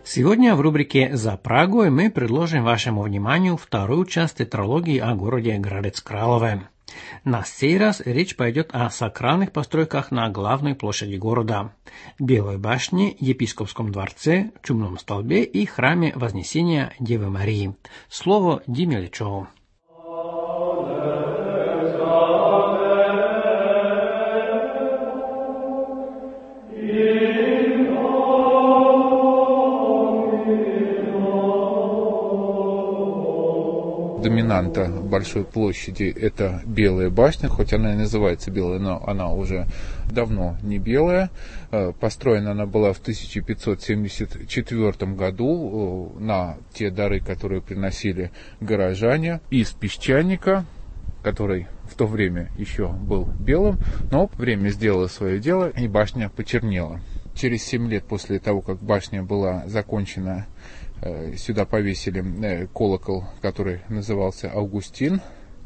Сегодня в рубрике «За Прагой» мы предложим вашему вниманию вторую часть тетралогии о городе Градец Кралове. На сей раз речь пойдет о сакральных постройках на главной площади города – Белой башне, епископском дворце, чумном столбе и храме Вознесения Девы Марии. Слово Диме Личеву. Доминанта большой площади – это Белая башня, хоть она и называется белая, но она уже давно не белая. Построена она была в 1574 году на те дары, которые приносили горожане, из песчаника, который в то время еще был белым, но время сделало свое дело, и башня почернела. Через 7 лет после того, как башня была закончена, сюда повесили колокол, который назывался Августин,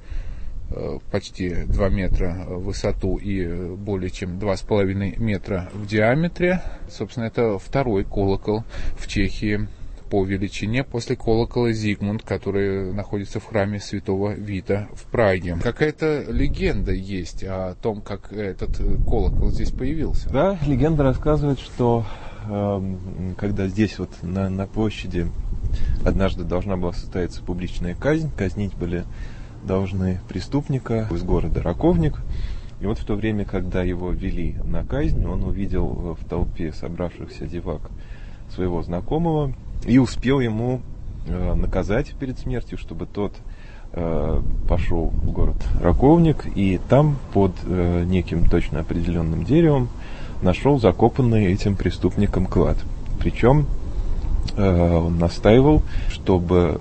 почти 2 метра в высоту и более чем 2,5 метра в диаметре. Собственно, это второй колокол в Чехии по величине после колокола Зигмунд, который находится в храме Святого Вита в Праге. Какая-то легенда есть о том, как этот колокол здесь появился. Да, легенда рассказывает, что когда здесь вот на площади однажды должна была состояться публичная казнь, казнить были должны преступника из города Раковник. И вот в то время, когда его вели на казнь, он увидел в толпе собравшихся зевак своего знакомого и успел ему наказать перед смертью, чтобы тот пошел в город Раковник и там под неким точно определенным деревом нашел закопанный этим преступником клад. Причем он настаивал, чтобы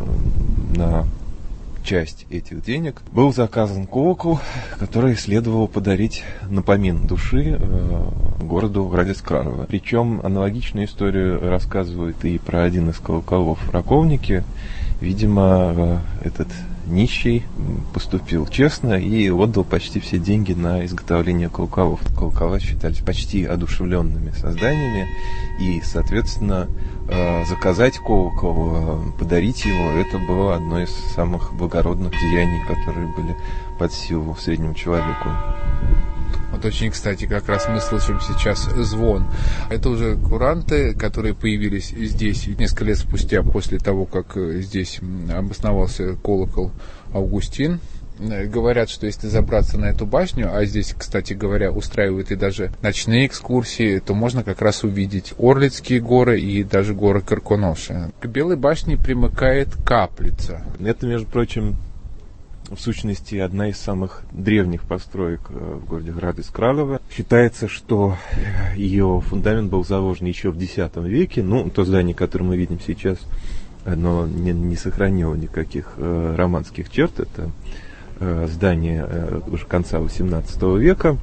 на часть этих денег был заказан колокол, который следовало подарить напомин души городу Градец Кралове. Причем аналогичную историю рассказывают и про один из колоколов в Раковнике. Видимо, этот нищий поступил честно и отдал почти все деньги на изготовление колоколов. Колокола считались почти одушевленными созданиями, и, соответственно, заказать колокол, подарить его, это было одно из самых благородных деяний, которые были под силу среднему человеку. Вот очень, кстати, как раз мы слышим сейчас звон. Это уже куранты, которые появились здесь несколько лет спустя, после того, как здесь обосновался колокол Августин. Говорят, что если забраться на эту башню, а здесь, кстати говоря, устраивают и даже ночные экскурсии, то можно как раз увидеть Орлицкие горы и даже горы Карконоши. К Белой башне примыкает каплица. Это, между прочим, в сущности, одна из самых древних построек в городе Градец Кралове. Считается, что ее фундамент был заложен еще в X веке. Ну, то здание, которое мы видим сейчас, оно не сохранило никаких романских черт. Это здание уже конца XVIII века.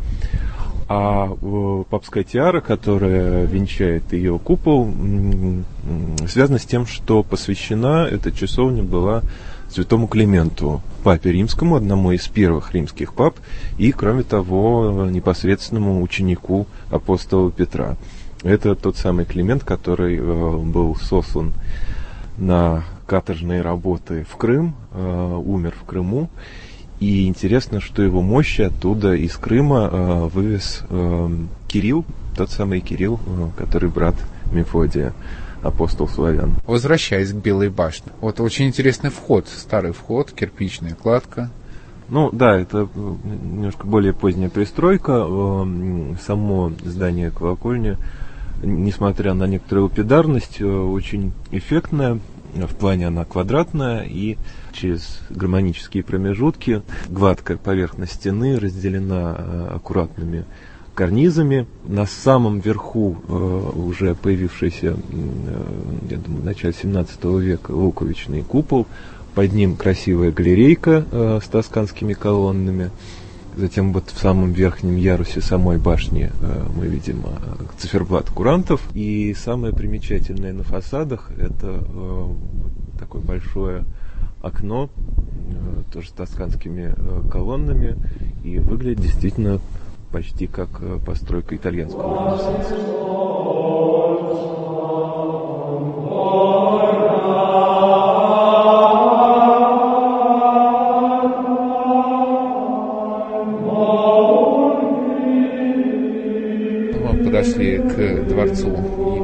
А папская тиара, которая венчает ее купол, связана с тем, что посвящена эта часовня была святому Клименту, папе римскому, одному из первых римских пап, и, кроме того, непосредственному ученику апостола Петра. Это тот самый Климент, который был сослан на каторжные работы в Крым, умер в Крыму. И интересно, что его мощи оттуда, из Крыма, вывез Кирилл, тот самый Кирилл, который брат Мефодия, апостол славян. Возвращаясь к Белой башне. Вот очень интересный вход, старый вход, кирпичная кладка. Ну да, это немножко более поздняя пристройка. Само здание колокольни, несмотря на некоторую лапидарность, очень эффектное. В плане она квадратная, и через гармонические промежутки гладкая поверхность стены разделена аккуратными карнизами. На самом верху уже появившийся, я думаю, в начале 17 века луковичный купол. Под ним красивая галерейка с тосканскими колоннами. Затем вот в самом верхнем ярусе самой башни мы видим циферблат курантов. И самое примечательное на фасадах — это такое большое окно, тоже с тосканскими колоннами. И выглядит действительно почти как постройка итальянского ренессанса.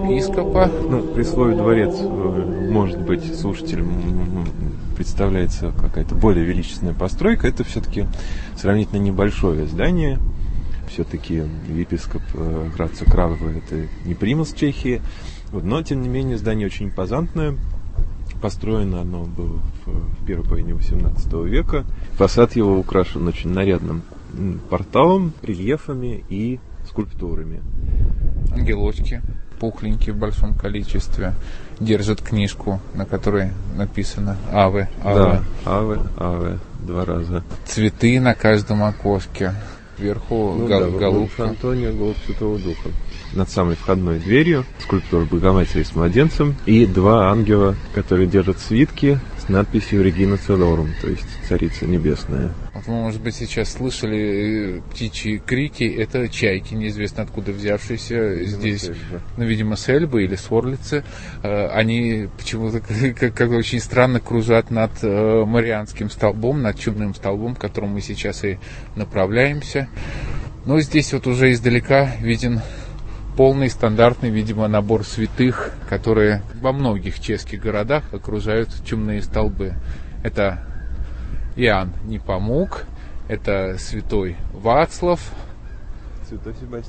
епископа. При слове «дворец», может быть, слушателям представляется какая-то более величественная постройка. Это все-таки сравнительно небольшое здание. Все-таки епископ Градца Кралова — это не примас Чехии. Но, тем не менее, здание очень импозантное. Построено оно было в первой половине XVIII века. Фасад его украшен очень нарядным порталом, рельефами и скульптурами. Ангелочки пухленькие в большом количестве держат книжку, на которой написано «Аве, Аве». Да, «Аве, Аве» 2 раза. Цветы на каждом окошке. Вверху голубка. Антония, голубь Святого Духа. Над самой входной дверью скульптура Богоматери с младенцем и 2 ангела, которые держат свитки с надписью «Регина Целорум», то есть «Царица Небесная». Вот вы, может быть, сейчас слышали птичьи крики. Это чайки, неизвестно откуда взявшиеся здесь. Видимо, с Эльбы или с Орлицы. Они почему-то как очень странно кружат над Марианским столбом, над чудным столбом, к которому мы сейчас и направляемся. Но здесь вот уже издалека виден полный стандартный, видимо, набор святых, которые во многих чешских городах окружают чумные столбы. Это Иоанн Непомук, это святой Вацлав, святой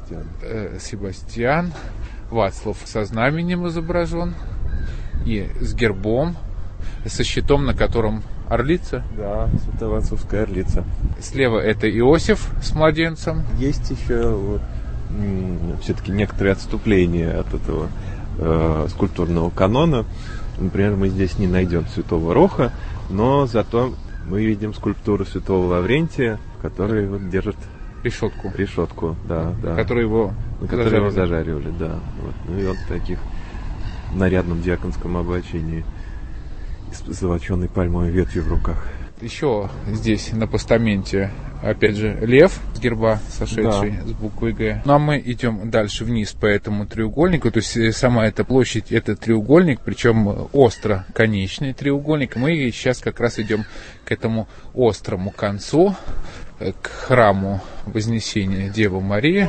Себастьян, Вацлав со знаменем изображен и с гербом, со щитом, на котором орлица. Да, Свято-Вацлавская орлица. Слева это Иосиф с младенцем. Есть еще все-таки некоторые отступления от этого скульптурного канона. Например, мы здесь не найдем святого Роха, но зато мы видим скульптуру святого Лаврентия, который держит решетку, да. Который его зажаривали, да. И он в таких нарядном диаконском облачении с золоченой пальмовой ветвью в руках. Еще здесь на постаменте, опять же, лев с герба, сошедший с буквой «Г». Ну а мы идем дальше вниз по этому треугольнику. То есть сама эта площадь — это треугольник, причем остроконечный треугольник. Мы сейчас как раз идем к этому острому концу, к храму Вознесения Девы Марии.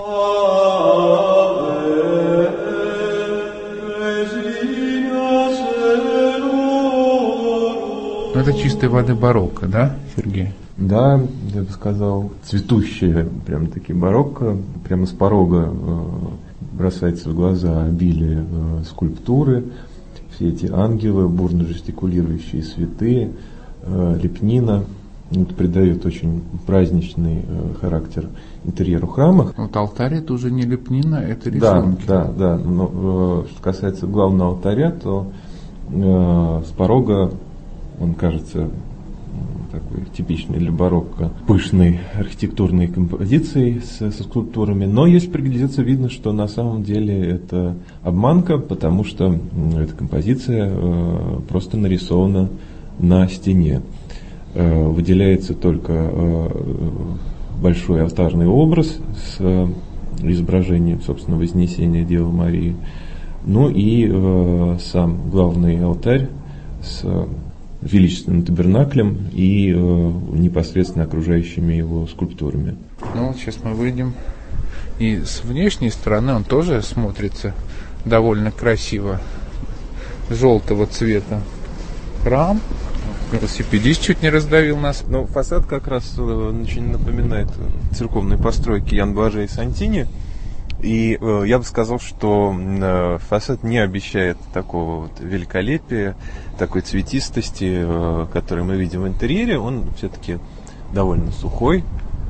Это чистой воды барокко, да, Сергей? Да, я бы сказал, цветущее, прям-таки барокко. Прямо с порога бросается в глаза обилие скульптуры, все эти ангелы, бурно жестикулирующие святые, лепнина. Это придает очень праздничный характер интерьеру храма. Вот алтарь — это уже не лепнина, это рисунки. Да. Но что касается главного алтаря, то с порога он кажется такой типичной для барокко пышной архитектурной композицией со скульптурами. Но если приглядеться, видно, что на самом деле это обманка, потому что эта композиция просто нарисована на стене. Выделяется только большой алтарный образ с изображением, собственно, Вознесения Девы Марии. Ну и сам главный алтарь с величественным табернаклем и непосредственно окружающими его скульптурами. Ну вот сейчас мы выйдем, и с внешней стороны он тоже смотрится довольно красиво, желтого цвета храм. Велосипедист чуть не раздавил нас. Но фасад как раз очень напоминает церковные постройки Ян Блажей Сантини. И я бы сказал, что фасад не обещает такого вот великолепия, такой цветистости, которую мы видим в интерьере. Он все-таки довольно сухой,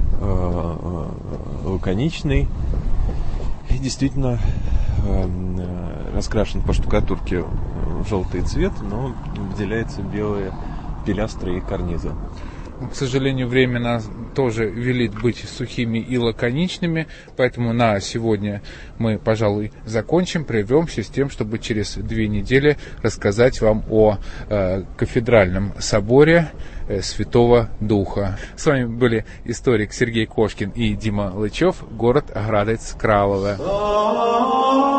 лаконичный и действительно раскрашен по штукатурке в желтый цвет, но выделяются белые пилястры и карнизы. К сожалению, время нас тоже велит быть сухими и лаконичными, поэтому на сегодня мы, пожалуй, закончим, прервемся с тем, чтобы через 2 недели рассказать вам о кафедральном соборе Святого Духа. С вами были историк Сергей Кошкин и Дима Лычев, город Градец Кралове.